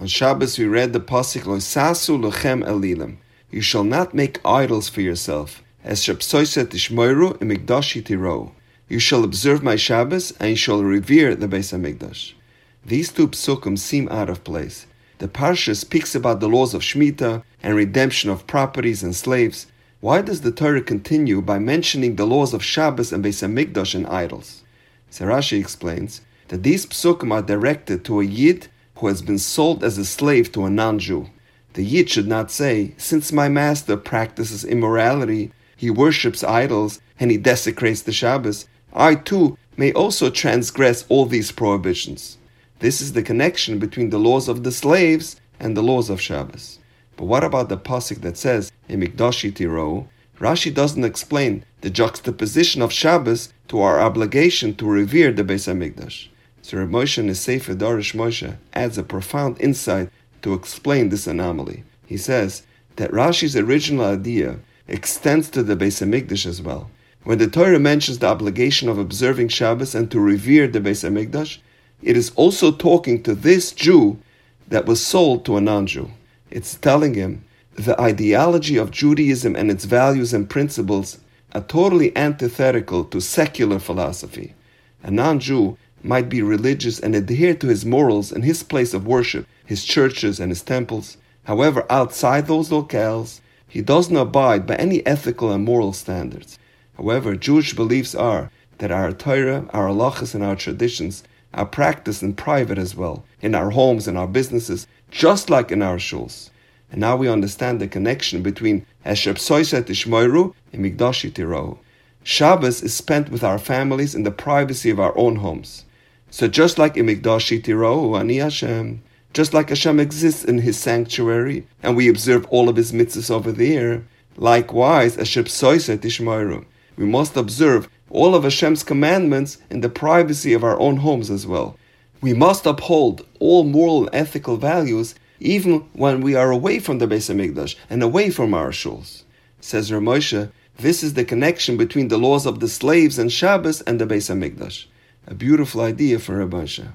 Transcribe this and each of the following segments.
On Shabbos we read the pasuk Lo sasu lochem elilim. You shall not make idols for yourself. As shepsoiset tishmoiru imigdashi tiro. You shall observe my Shabbos and you shall revere the Beis Hamikdash. These two psukim seem out of place. The parsha speaks about the laws of Shemitah and redemption of properties and slaves. Why does the Torah continue by mentioning the laws of Shabbos and Beis Hamikdash and idols? So Rashi explains that these psukim are directed to a Yid who has been sold as a slave to a non-Jew. The Yid should not say, since my master practices immorality, he worships idols, and he desecrates the Shabbos, I too may also transgress all these prohibitions. This is the connection between the laws of the slaves and the laws of Shabbos. But what about the pasuk that says, Imigdashi tiro? Rashi doesn't explain the juxtaposition of Shabbos to our obligation to revere the Beis Hamikdash. So Reb Moshe in his Sefer Darish Moshe adds a profound insight to explain this anomaly. He says that Rashi's original idea extends to the Beis Hamikdash as well. When the Torah mentions the obligation of observing Shabbos and to revere the Beis Hamikdash, it is also talking to this Jew that was sold to a non-Jew. It's telling him the ideology of Judaism and its values and principles are totally antithetical to secular philosophy. A non-Jew might be religious and adhere to his morals and his place of worship, his churches and his temples. However, outside those locales, he doesn't abide by any ethical and moral standards. However, Jewish beliefs are that our Torah, our halachas, and our traditions are practiced in private as well, in our homes and our businesses, just like in our shuls. And now we understand the connection between Esheb Soiset Ishmoiru and Migdashi Tiro. Shabbos is spent with our families in the privacy of our own homes. So just like in Migdashi Tiro, Ani Hashem, just like Hashem exists in His sanctuary, and we observe all of His mitzvahs over there, likewise, Esheb Soiset Ishmoiru. We must observe all of Hashem's commandments in the privacy of our own homes as well. We must uphold all moral and ethical values even when we are away from the Beis Hamikdash and away from our shuls. Says Reb Moshe, this is the connection between the laws of the slaves and Shabbos and the Beis Hamikdash. A beautiful idea for Reb Moshe.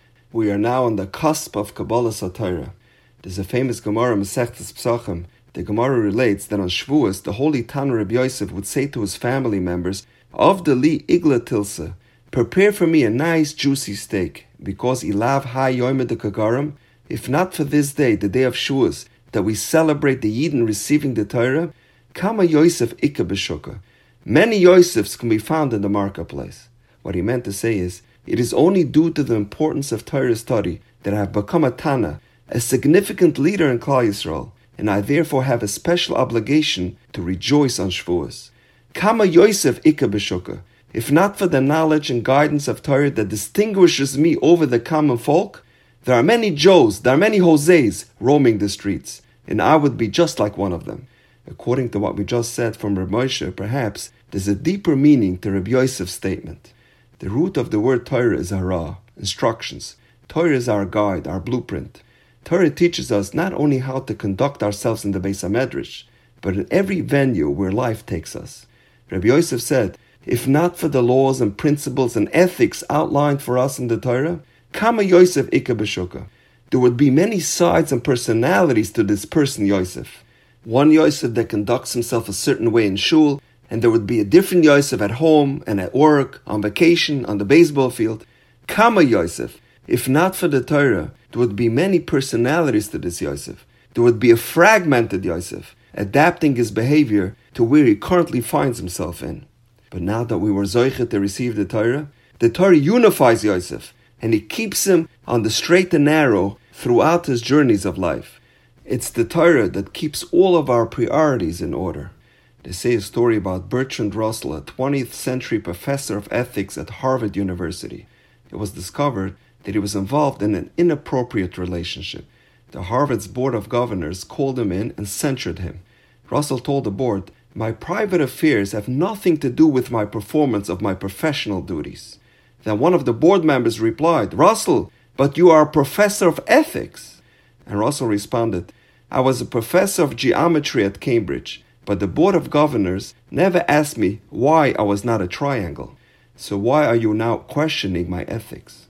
We are now on the cusp of Kabbalah Torah. There's a famous Gemara, Masechtas Pesachim. The Gemara relates that on Shavuos, the holy Tana Reb Yosef would say to his family members, of the li igla tilsa, prepare for me a nice juicy steak, because ilav ha yoyme de kagarim, if not for this day, the day of Shavuos, that we celebrate the Yidden receiving the Torah, kama Yosef ikka b'shuka. Many Yosefs can be found in the marketplace. What he meant to say is, it is only due to the importance of Torah study that I have become a Tana, a significant leader in Klal Yisrael, and I therefore have a special obligation to rejoice on Shavuos. Kama Yosef ikka b'shuka. If not for the knowledge and guidance of Torah that distinguishes me over the common folk, there are many Joes, there are many Jose's roaming the streets, and I would be just like one of them. According to what we just said from Reb Moshe, perhaps there's a deeper meaning to Reb Yosef's statement. The root of the word Torah is hara, instructions. Torah is our guide, our blueprint. Torah teaches us not only how to conduct ourselves in the Beis HaMedrash, but in every venue where life takes us. Reb Yosef said, if not for the laws and principles and ethics outlined for us in the Torah, Kama Yosef ikka b'shuka. There would be many sides and personalities to this person Yosef. One Yosef that conducts himself a certain way in shul, and there would be a different Yosef at home and at work, on vacation, on the baseball field. Kama Yosef. If not for the Torah, there would be many personalities to this Yosef. There would be a fragmented Yosef, adapting his behavior to where he currently finds himself in. But now that we were Zoichet to receive the Torah unifies Yosef, and it keeps him on the straight and narrow throughout his journeys of life. It's the Torah that keeps all of our priorities in order. They say a story about Bertrand Russell, a 20th century professor of ethics at Harvard University. It was discovered that he was involved in an inappropriate relationship. The Harvard's Board of Governors called him in and censured him. Russell told the board, "My private affairs have nothing to do with my performance of my professional duties." Then one of the board members replied, "Russell, but you are a professor of ethics." And Russell responded, "I was a professor of geometry at Cambridge, but the Board of Governors never asked me why I was not a triangle. So why are you now questioning my ethics?"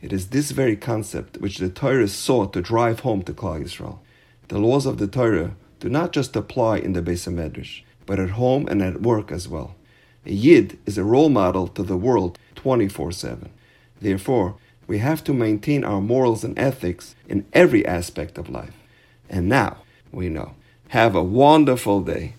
It is this very concept which the Torah sought to drive home to Klal Yisrael. The laws of the Torah do not just apply in the Beis HaMedrash, but at home and at work as well. A Yid is a role model to the world 24/7. Therefore, we have to maintain our morals and ethics in every aspect of life. And now we know. Have a wonderful day.